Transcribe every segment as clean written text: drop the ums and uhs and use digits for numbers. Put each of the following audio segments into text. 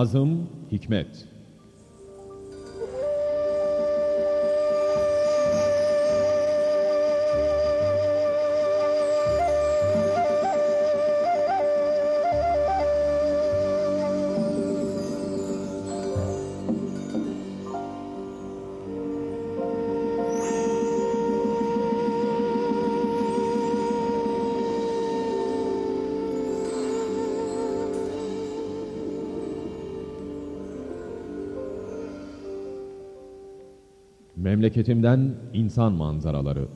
Nazım Hikmet. Memleketimden insan manzaraları.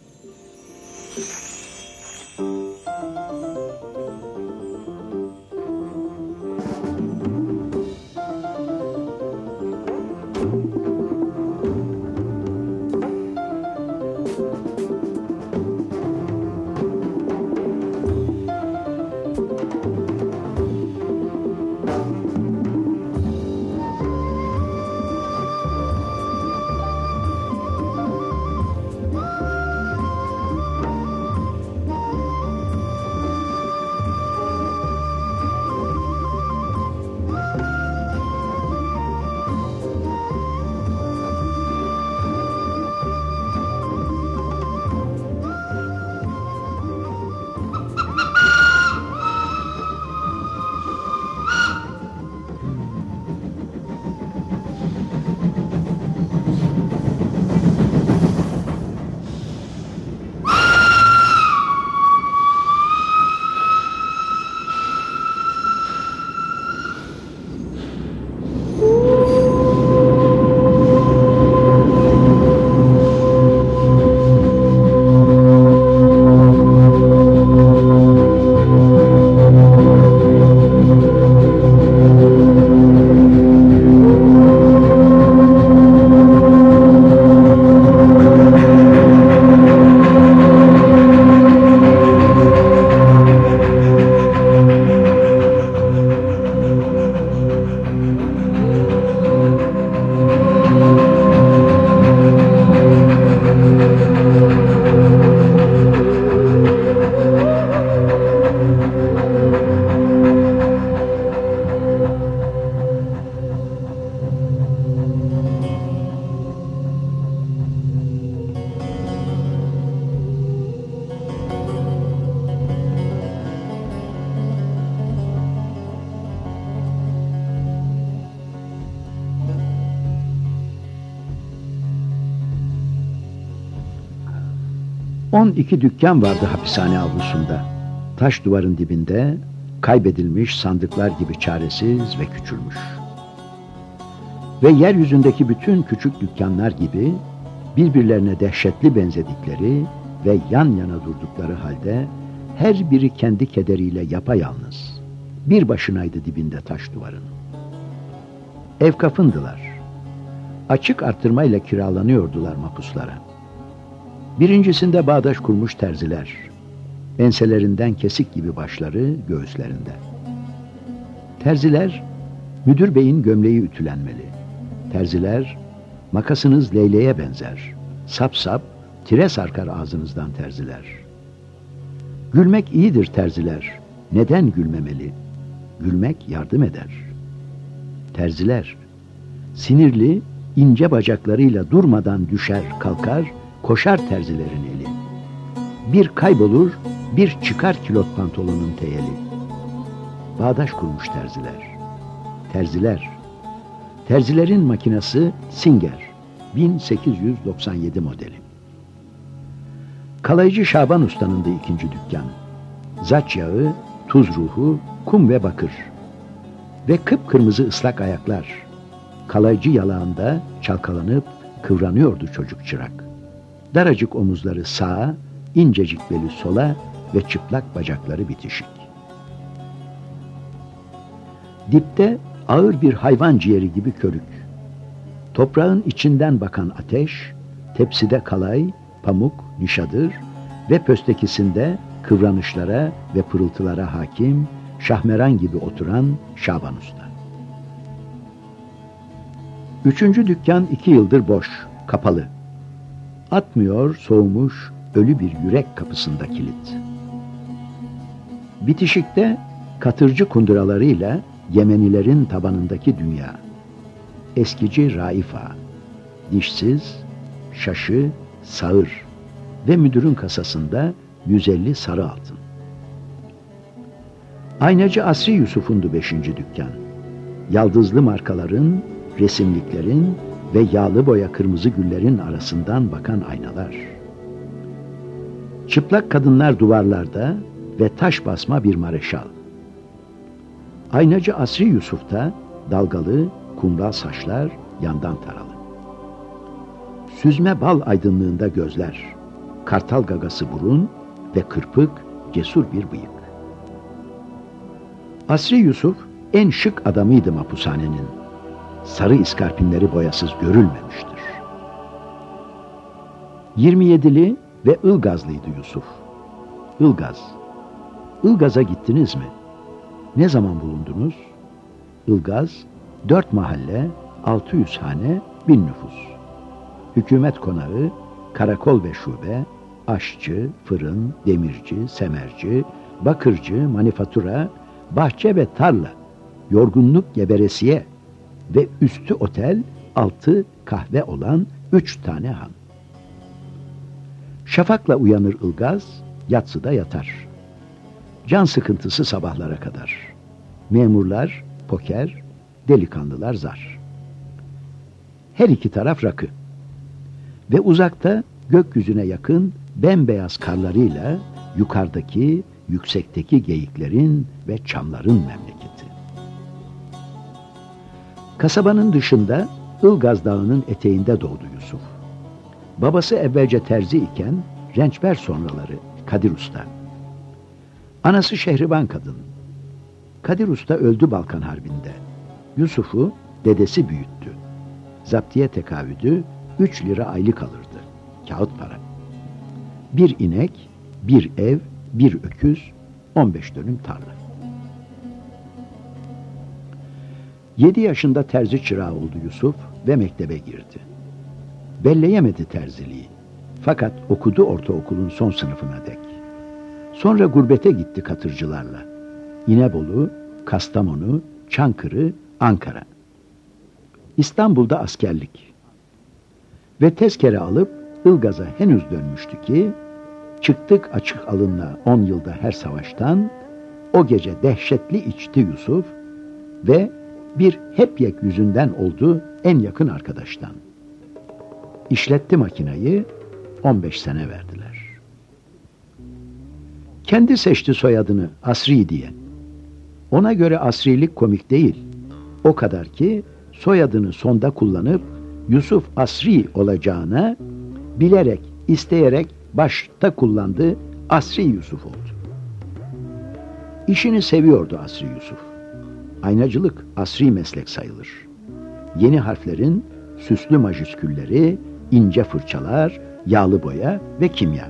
İki dükkan vardı hapishane avlusunda. Taş duvarın dibinde, kaybedilmiş sandıklar gibi çaresiz ve küçülmüş. Ve yeryüzündeki bütün küçük dükkanlar gibi birbirlerine dehşetli benzedikleri ve yan yana durdukları halde her biri kendi kederiyle yapayalnız. Bir başınaydı dibinde taş duvarın. Evkafındılar. Açık arttırmayla kiralanıyordular mapuslara. Birincisinde bağdaş kurmuş terziler, enselerinden kesik gibi başları göğüslerinde. Terziler, müdür beyin gömleği ütülenmeli. Terziler, makasınız leyleğe benzer. Sap sap, tire sarkar ağzınızdan terziler. Gülmek iyidir terziler. Neden gülmemeli? Gülmek yardım eder. Terziler, sinirli, ince bacaklarıyla durmadan düşer, kalkar, koşar terzilerin eli. Bir kaybolur, bir çıkar kilot pantolonun teyeli. Bağdaş kurmuş terziler. Terziler. Terzilerin makinası Singer, 1897 modeli. Kalaycı Şaban Usta'nın da ikinci dükkanı. Zaç yağı, tuz ruhu, kum ve bakır. Ve kıpkırmızı ıslak ayaklar. Kalaycı yalağında çalkalanıp kıvranıyordu çocuk çırak. Daracık omuzları sağa, incecik beli sola ve çıplak bacakları bitişik. Dipte ağır bir hayvan ciğeri gibi körük. Toprağın içinden bakan ateş, tepside kalay, pamuk, nişadır ve pöstekisinde kıvranışlara ve pırıltılara hakim, şahmeran gibi oturan Şaban Usta. Üçüncü dükkan 2 yıldır boş, kapalı. Atmıyor, soğumuş, ölü bir yürek kapısında kilit. Bitişikte katırcı kunduralarıyla Yemenilerin tabanındaki dünya. Eskici Raif Ağa. Dişsiz, şaşı, sağır ve müdürün kasasında 150 sarı altın. Aynacı Asri Yusuf'undu 5. dükkan. Yaldızlı markaların, resimliklerin ve yağlı boya kırmızı güllerin arasından bakan aynalar. Çıplak kadınlar duvarlarda ve taş basma bir mareşal. Aynacı Asri Yusuf'ta dalgalı, kumral saçlar yandan taralı. Süzme bal aydınlığında gözler, kartal gagası burun ve kırpık, cesur bir bıyık. Asri Yusuf en şık adamıydı mapushanenin. Sarı iskarpinleri boyasız görülmemiştir. 27'li ve Ilgazlıydı Yusuf. Ilgaz. Ilgaz'a gittiniz mi? Ne zaman bulundunuz? Ilgaz, 4 mahalle, 600 hane, 1000 nüfus. Hükümet konağı, karakol ve şube, aşçı, fırın, demirci, semerci, bakırcı, manifatura, bahçe ve tarla, yorgunluk geberesiye ve üstü otel, altı kahve olan 3 tane han. Şafakla uyanır Ilgaz, yatsıda yatar. Can sıkıntısı sabahlara kadar. Memurlar poker, delikanlılar zar. Her iki taraf rakı. Ve uzakta gökyüzüne yakın bembeyaz karlarıyla yukarıdaki, yüksekteki geyiklerin ve çamların memleketi. Kasabanın dışında Ilgaz Dağı'nın eteğinde doğdu Yusuf. Babası evvelce terzi iken rençber sonraları Kadir Usta. Anası Şehriban kadın. Kadir Usta öldü Balkan Harbi'nde. Yusuf'u dedesi büyüttü. Zaptiye tekavüdü 3 lira aylık alırdı. Kağıt para. 1 inek, 1 ev, 1 öküz, 15 dönüm tarla. 7 yaşında terzi çırağı oldu Yusuf ve mektebe girdi. Belleyemedi terziliği. Fakat okudu ortaokulun son sınıfına dek. Sonra gurbete gitti katırcılarla. İnebolu, Kastamonu, Çankırı, Ankara. İstanbul'da askerlik. Ve tezkere alıp Ilgaz'a henüz dönmüştü ki, çıktık açık alınla 10 yılda her savaştan, o gece dehşetli içti Yusuf ve bir hep yek yüzünden oldu en yakın arkadaştan. İşletti makinayı, 15 sene verdiler. Kendi seçti soyadını Asri diye. Ona göre asrilik komik değil. O kadar ki soyadını sonda kullanıp Yusuf Asri olacağına bilerek, isteyerek başta kullandı, Asri Yusuf oldu. İşini seviyordu Asri Yusuf. Aynacılık asri meslek sayılır. Yeni harflerin süslü majüskülleri, ince fırçalar, yağlı boya ve kimya.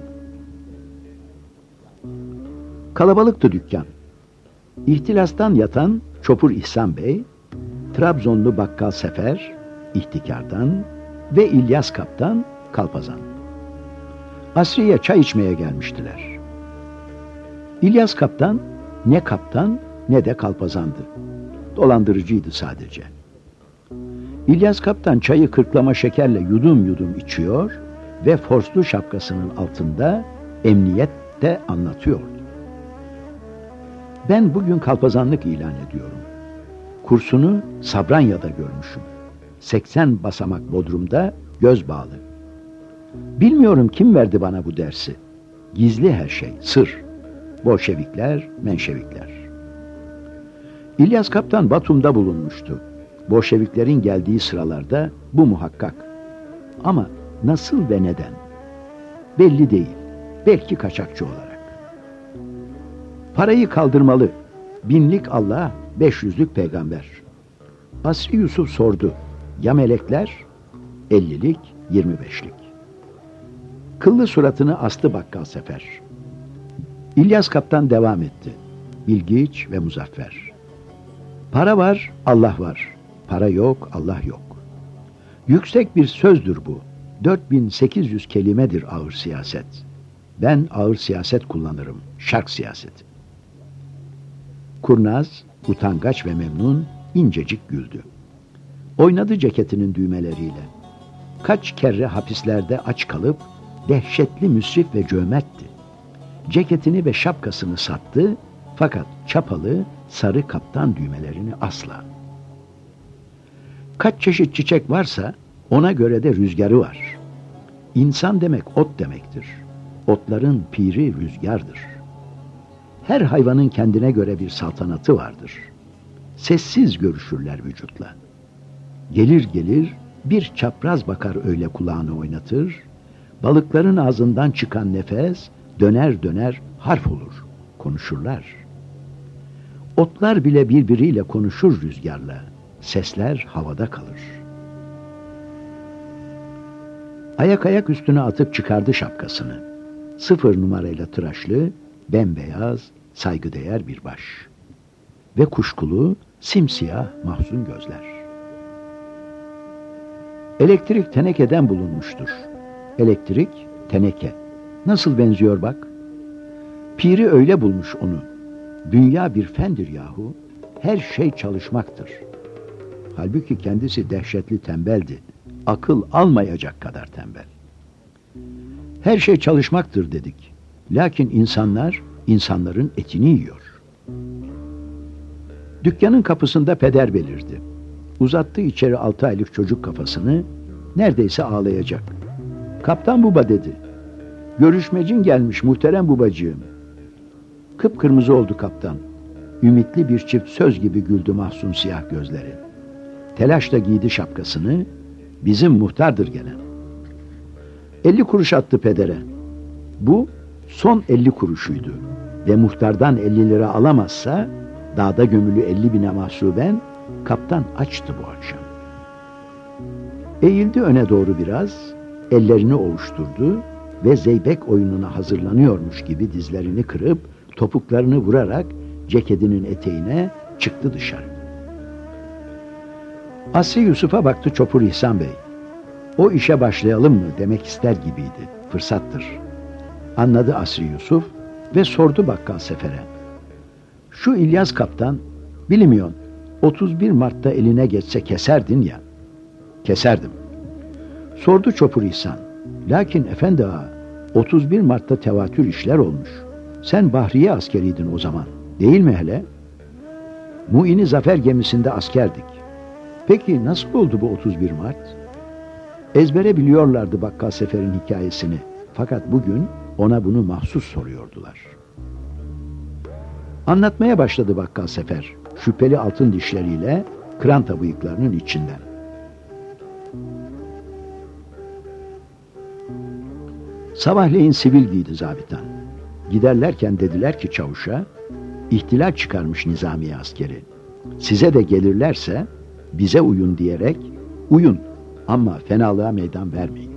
Kalabalıktı dükkan. İhtilastan yatan Çopur İhsan Bey, Trabzonlu Bakkal Sefer, İhtikar'dan ve İlyas Kaptan, Kalpazan. Asriye çay içmeye gelmiştiler. İlyas Kaptan ne kaptan ne de kalpazandı. Dolandırıcıydı sadece. İlyas Kaptan çayı kırklama şekerle yudum yudum içiyor ve forslu şapkasının altında emniyette anlatıyordu. Ben bugün kalpazanlık ilan ediyorum. Kursunu Sabranya'da görmüşüm. 80 basamak bodrumda göz bağlı. Bilmiyorum kim verdi bana bu dersi. Gizli her şey, sır. Bolşevikler, Menşevikler. İlyas Kaptan Batum'da bulunmuştu. Bolşeviklerin geldiği sıralarda bu muhakkak. Ama nasıl ve neden? Belli değil. Belki kaçakçı olarak. Parayı kaldırmalı. 1000'lik Allah, 500'lük peygamber. Asri Yusuf sordu. Ya melekler? 50'lik, 25'lik. Kıllı suratını astı Bakkal Sefer. İlyas Kaptan devam etti. Bilgiç ve muzaffer. Para var, Allah var. Para yok, Allah yok. Yüksek bir sözdür bu. 4800 kelimedir ağır siyaset. Ben ağır siyaset kullanırım. Şark siyaseti. Kurnaz, utangaç ve memnun, incecik güldü. Oynadı ceketinin düğmeleriyle. Kaç kere hapislerde aç kalıp dehşetli müsrif ve cömertti. Ceketini ve şapkasını sattı fakat çapalı sarı kaptan düğmelerini asla. Kaç çeşit çiçek varsa ona göre de rüzgarı var. İnsan demek ot demektir. Otların piri rüzgardır. Her hayvanın kendine göre bir saltanatı vardır. Sessiz görüşürler vücutla. Gelir gelir bir çapraz bakar öyle kulağını oynatır, balıkların ağzından çıkan nefes döner döner harf olur, konuşurlar. Otlar bile birbiriyle konuşur rüzgarla, sesler havada kalır. Ayak üstüne atıp çıkardı şapkasını. 0 numarayla tıraşlı, bembeyaz, saygıdeğer bir baş. Ve kuşkulu, simsiyah, mahzun gözler. Elektrik tenekeden bulunmuştur. Elektrik, teneke. Nasıl benziyor bak. Piri öyle bulmuş onu. Dünya bir fendir yahu. Her şey çalışmaktır. Halbuki kendisi dehşetli tembeldi. Akıl almayacak kadar tembel. Her şey çalışmaktır dedik. Lakin insanlar, insanların etini yiyor. Dükkanın kapısında peder belirdi. Uzattı içeri 6 aylık çocuk kafasını, neredeyse ağlayacak. Kaptan baba dedi. Görüşmecin gelmiş muhterem babacığım. Kıpkırmızı oldu kaptan. Ümitli bir çift söz gibi güldü mahzun siyah gözleri. Telaşla giydi şapkasını, bizim muhtardır gelen. 50 kuruş attı pedere. Bu son 50 kuruşuydu. Ve muhtardan 50 lira alamazsa, dağda gömülü 50.000'e mahsuben, kaptan açtı bu akşam. Eğildi öne doğru biraz, ellerini ovuşturdu ve zeybek oyununa hazırlanıyormuş gibi dizlerini kırıp, topuklarını vurarak ceketinin eteğine çıktı dışarı. Asri Yusuf'a baktı Çopur İhsan Bey. O işe başlayalım mı demek ister gibiydi. Fırsattır. Anladı Asri Yusuf ve sordu bakkal Sefer'e. Şu İlyas kaptan, bilmiyorsun, 31 Mart'ta eline geçse keserdin ya. Keserdim. Sordu Çopur İhsan. Lakin efendi ağa, 31 Mart'ta tevatür işler olmuş. Sen Bahriye askeriydin o zaman, değil mi hele? Muini Zafer gemisinde askerdik. Peki nasıl oldu bu 31 Mart? Ezbere biliyorlardı bakkal Sefer'in hikayesini. Fakat bugün ona bunu mahsus soruyordular. Anlatmaya başladı bakkal Sefer, şüpheli altın dişleriyle kranta bıyıklarının içinden. Sabahleyin sivil giydi zabitan. Giderlerken dediler ki çavuşa, ihtilal çıkarmış nizamiye askeri. Size de gelirlerse bize uyun diyerek, uyun ama fenalığa meydan vermeyin.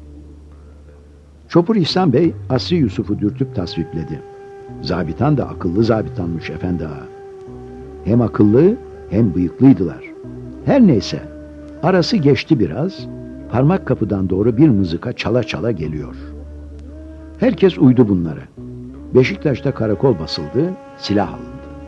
Çopur İhsan Bey Asri Yusuf'u dürtüp tasvipledi. Zabitan da akıllı zabitanmış efendi ağa. Hem akıllı hem bıyıklıydılar. Her neyse, arası geçti biraz, parmak kapıdan doğru bir mızıka çala çala geliyor. Herkes uydu bunlara. Beşiktaş'ta karakol basıldı, silah alındı.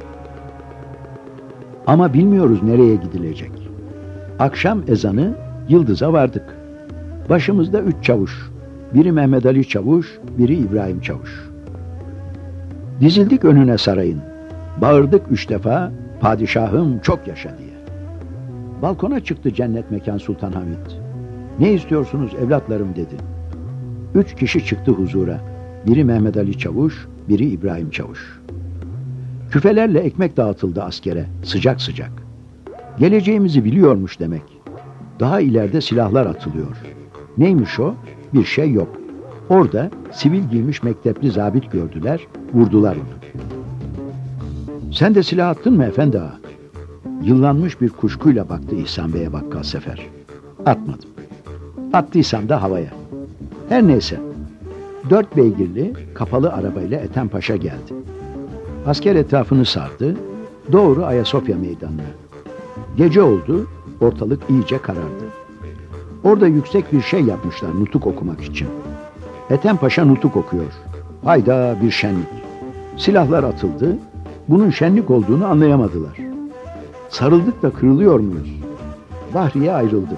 Ama bilmiyoruz nereye gidilecek. Akşam ezanı, Yıldız'a vardık. Başımızda 3 çavuş. Biri Mehmet Ali Çavuş, biri İbrahim Çavuş. Dizildik önüne sarayın. Bağırdık 3 defa, padişahım çok yaşa diye. Balkona çıktı cennet mekan Sultan Hamid. Ne istiyorsunuz evlatlarım dedi. 3 kişi çıktı huzura. Biri Mehmet Ali Çavuş, biri İbrahim Çavuş. Küfelerle ekmek dağıtıldı askere, sıcak sıcak. Geleceğimizi biliyormuş demek. Daha ileride silahlar atılıyor. Neymiş o? Bir şey yok. Orada sivil giymiş mektepli zabit gördüler, vurdular onu. Sen de silah attın mı efendi ağa? Yıllanmış bir kuşkuyla baktı İhsan Bey'e bakkal Sefer. Atmadım. Attıysam da havaya. Her neyse. 4 beygirli kapalı arabayla Ethem Paşa geldi. Asker etrafını sardı, doğru Ayasofya meydanına. Gece oldu, ortalık iyice karardı. Orada yüksek bir şey yapmışlar nutuk okumak için. Ethem Paşa nutuk okuyor. Hayda bir şenlik. Silahlar atıldı, bunun şenlik olduğunu anlayamadılar. Sarıldık da kırılıyor muyuz? Bahriye ayrıldı.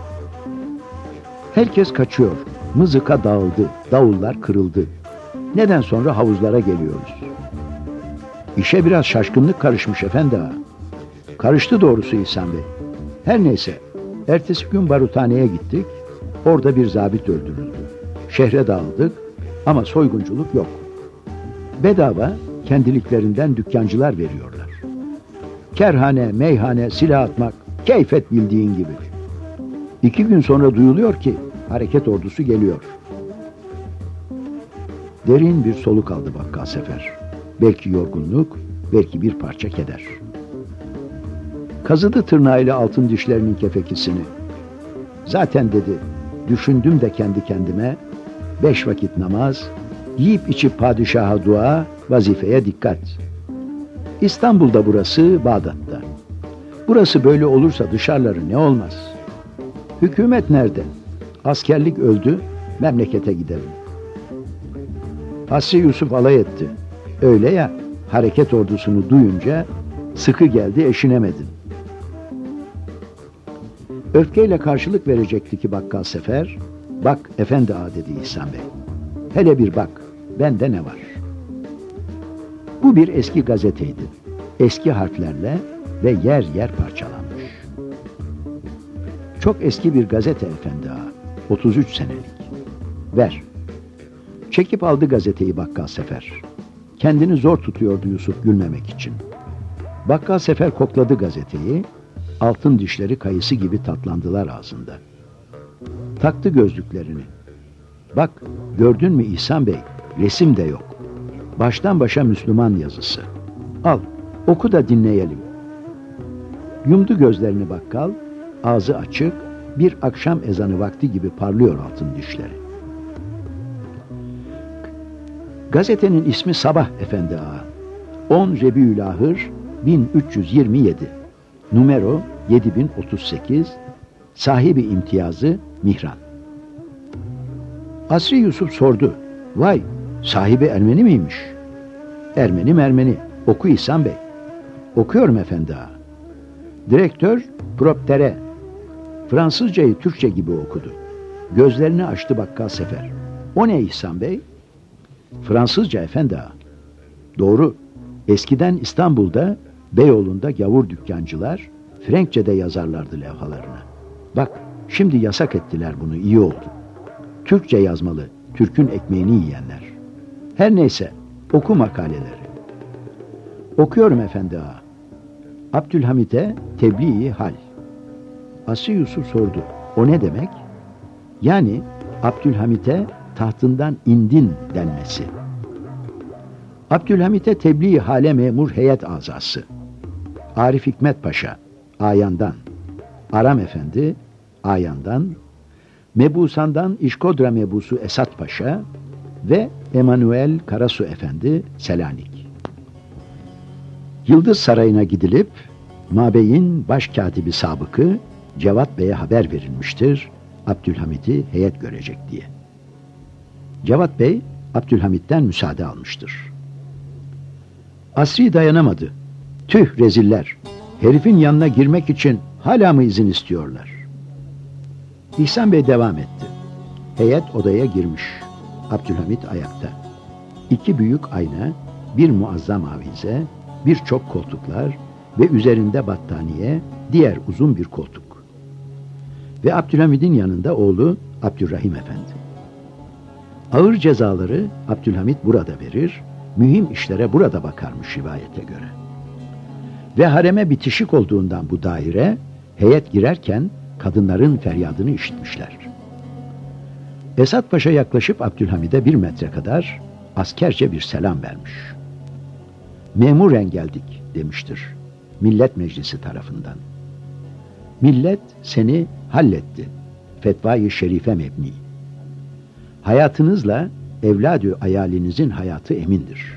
Herkes kaçıyor. Mızıka dağıldı. Davullar kırıldı. Neden sonra havuzlara geliyoruz. İşe biraz şaşkınlık karışmış efendi ağa. Karıştı doğrusu İhsan Bey. Her neyse. Ertesi gün baruthaneye gittik. Orada bir zabit öldürüldü. Şehre dağıldık ama soygunculuk yok. Bedava kendiliklerinden dükkancılar veriyorlar. Kerhane, meyhane, silah atmak, keyfet bildiğin gibi. 2 gün sonra duyuluyor ki hareket ordusu geliyor. Derin bir soluk aldı Bakkal Sefer. Belki yorgunluk, belki bir parça keder. Kazıdı tırnağıyla altın dişlerinin kefekisini. Zaten dedi, düşündüm de kendi kendime, 5 vakit namaz, yiyip içip padişaha dua, vazifeye dikkat. İstanbul'da burası, Bağdat'ta. Burası böyle olursa dışarıları ne olmaz? Hükümet nerede? Askerlik öldü, memlekete gidelim. Hasri Yusuf alay etti. Öyle ya, hareket ordusunu duyunca sıkı geldi, eşinemedin. Öfkeyle karşılık verecekti ki Bakkal Sefer, bak efendi ağa dedi İhsan Bey. Hele bir bak, bende ne var? Bu bir eski gazeteydi. Eski harflerle ve yer yer parçalanmış. Çok eski bir gazete efendi ağa, 33 senelik. Ver. Çekip aldı gazeteyi Bakkal Sefer. Kendini zor tutuyordu Yusuf gülmemek için. Bakkal Sefer kokladı gazeteyi, altın dişleri kayısı gibi tatlandılar ağzında. Taktı gözlüklerini. Bak, gördün mü İhsan Bey, resim de yok. Baştan başa Müslüman yazısı. Al, oku da dinleyelim. Yumdu gözlerini bakkal, ağzı açık, bir akşam ezanı vakti gibi parlıyor altın dişleri. Gazetenin ismi Sabah efendi ağa. 10 Rebiülahır 1327. Numero 7038. Sahibi imtiyazı Mihran. Asri Yusuf sordu. Vay, sahibi Ermeni miymiş? Ermeni. Oku İhsan Bey. Okuyorum efendi ağa. Direktör proptere. Fransızcayı Türkçe gibi okudu. Gözlerini açtı Bakkal Sefer. O ne İhsan Bey? Fransızca efendi ağa. Doğru. Eskiden İstanbul'da, Beyoğlu'nda gavur dükkancılar Frenkçe'de yazarlardı levhalarını. Bak, şimdi yasak ettiler bunu, iyi oldu. Türkçe yazmalı, Türk'ün ekmeğini yiyenler. Her neyse, oku makaleleri. Okuyorum efendi ağa. Abdülhamit'e tebliğ-i hal. Asri Yusuf sordu. O ne demek? Yani Abdülhamit'e tahtından indin denmesi. Abdülhamit'e tebliğ-i hale memur heyet azası. Arif Hikmet Paşa, Ayan'dan. Aram Efendi, Ayan'dan. Mebusan'dan İşkodra Mebusu Esat Paşa ve Emanuel Karasu Efendi, Selanik. Yıldız Sarayı'na gidilip Mabey'in başkatibi sabıkı Cevat Bey'e haber verilmiştir, Abdülhamit'i heyet görecek diye. Cevat Bey, Abdülhamit'ten müsaade almıştır. Asri dayanamadı. Tüh reziller, herifin yanına girmek için hala mı izin istiyorlar? İhsan Bey devam etti. Heyet odaya girmiş. Abdülhamit ayakta. 2 büyük ayna, bir muazzam avize, birçok koltuklar ve üzerinde battaniye, diğer uzun bir koltuk. Ve Abdülhamid'in yanında oğlu Abdülrahim Efendi. Ağır cezaları Abdülhamid burada verir, mühim işlere burada bakarmış rivayete göre. Ve hareme bitişik olduğundan bu daire, heyet girerken kadınların feryadını işitmişler. Esat Paşa yaklaşıp Abdülhamid'e 1 metre kadar askerce bir selam vermiş. Memuren geldik demiştir, Millet Meclisi tarafından. Millet seni halletti, fetva-i şerife mebni. Hayatınızla evladü ayalinizin hayatı emindir.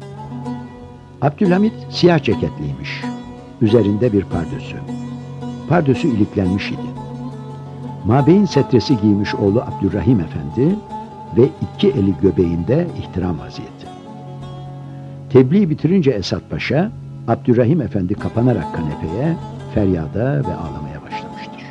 Abdülhamid siyah ceketliymiş. Üzerinde bir pardösü. Pardösü iliklenmiş idi. Mabey'in setresi giymiş oğlu Abdülrahim Efendi ve 2 eli göbeğinde ihtiram vaziyeti. Tebliği bitirince Esat Paşa, Abdurrahim Efendi kapanarak kanepeye, feryada ve ağlamaya başlamıştır.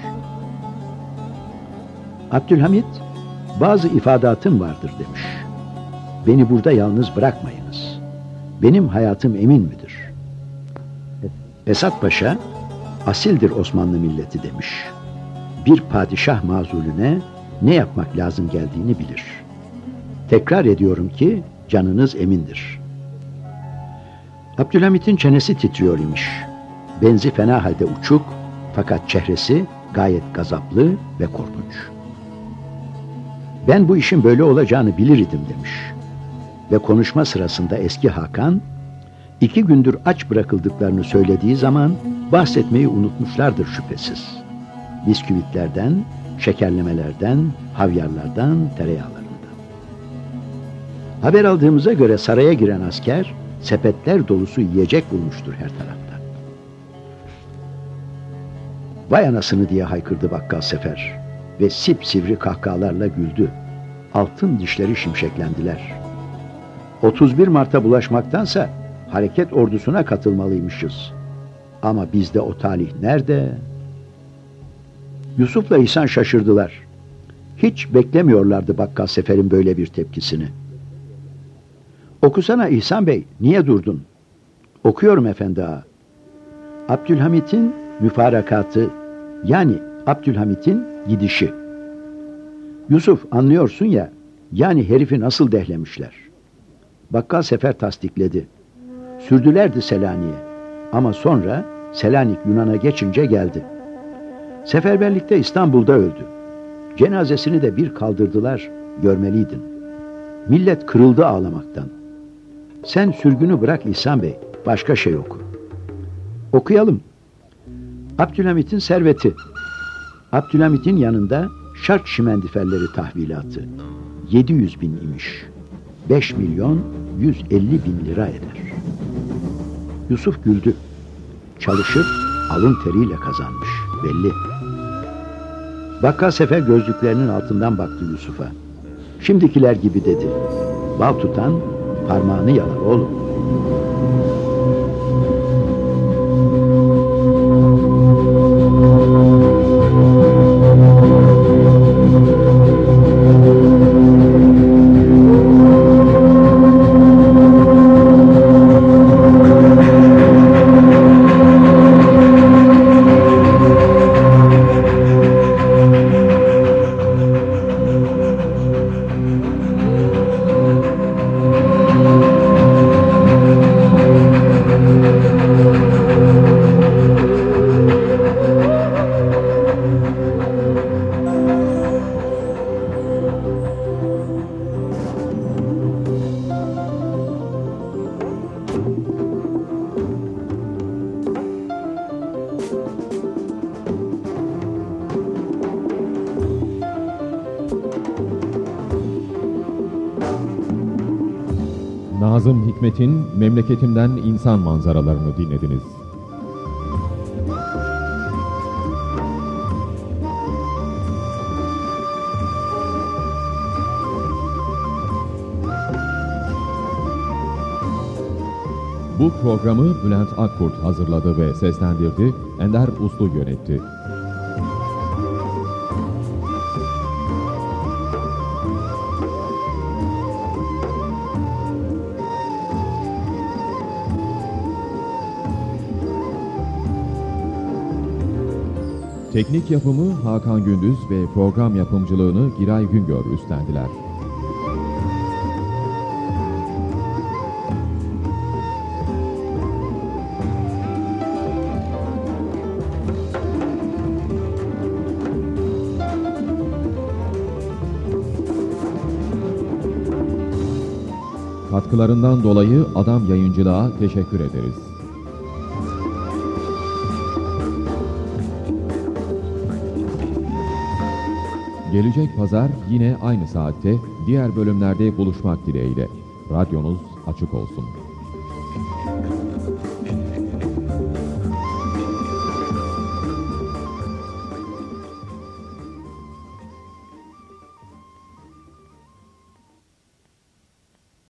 Abdülhamit, bazı ifadatım vardır demiş. Beni burada yalnız bırakmayınız. Benim hayatım emin midir? Esat Paşa, asildir Osmanlı milleti demiş. Bir padişah mazulüne ne yapmak lazım geldiğini bilir. Tekrar ediyorum ki canınız emindir. Abdülhamit'in çenesi titriyor imiş. Benzi fena halde uçuk, fakat çehresi gayet gazaplı ve korkunç. Ben bu işin böyle olacağını bilirdim demiş. Ve konuşma sırasında eski Hakan, 2 gündür aç bırakıldıklarını söylediği zaman bahsetmeyi unutmuşlardır şüphesiz. Bisküvitlerden, şekerlemelerden, havyarlardan, tereyağlarından. Haber aldığımıza göre saraya giren asker, sepetler dolusu yiyecek bulmuştur her tarafta. Vay anasını diye haykırdı Bakkal Sefer ve sipsivri kahkahalarla güldü. Altın dişleri şimşeklendiler. 31 Mart'a bulaşmaktansa hareket ordusuna katılmalıymışız. Ama bizde o talih nerede? Yusuf'la İhsan şaşırdılar. Hiç beklemiyorlardı Bakkal Sefer'in böyle bir tepkisini. Okusana İhsan Bey, niye durdun? Okuyorum efendi ağa. Abdülhamit'in müfarakatı, yani Abdülhamit'in gidişi. Yusuf, anlıyorsun ya, yani herifi nasıl dehlemişler. Bakkal Sefer tasdikledi. Sürdülerdi Selanik'e. Ama sonra Selanik Yunan'a geçince geldi. Seferberlikte İstanbul'da öldü. Cenazesini de bir kaldırdılar, görmeliydin. Millet kırıldı ağlamaktan. Sen sürgünü bırak İhsan Bey, başka şey oku. Okuyalım. Abdülhamit'in serveti. Abdülhamit'in yanında şark şimendiferleri tahvilatı. 700 bin imiş. 5 milyon 150 bin lira eder. Yusuf güldü. Çalışıp alın teriyle kazanmış, belli. Bakkal Sefer gözlüklerinin altından baktı Yusuf'a. Şimdikiler gibi dedi. Bal tutan parmağını yalar oğlum. Nazım Hikmet'in Memleketimden İnsan Manzaralarını dinlediniz. Bu programı Bülent Akkurt hazırladı ve seslendirdi, Ender Uslu yönetti. Teknik yapımı Hakan Gündüz ve program yapımcılığını Giray Güngör üstlendiler. Katkılarından dolayı Adam Yayıncılığa teşekkür ederiz. Gelecek pazar yine aynı saatte diğer bölümlerde buluşmak dileğiyle. Radyonuz açık olsun.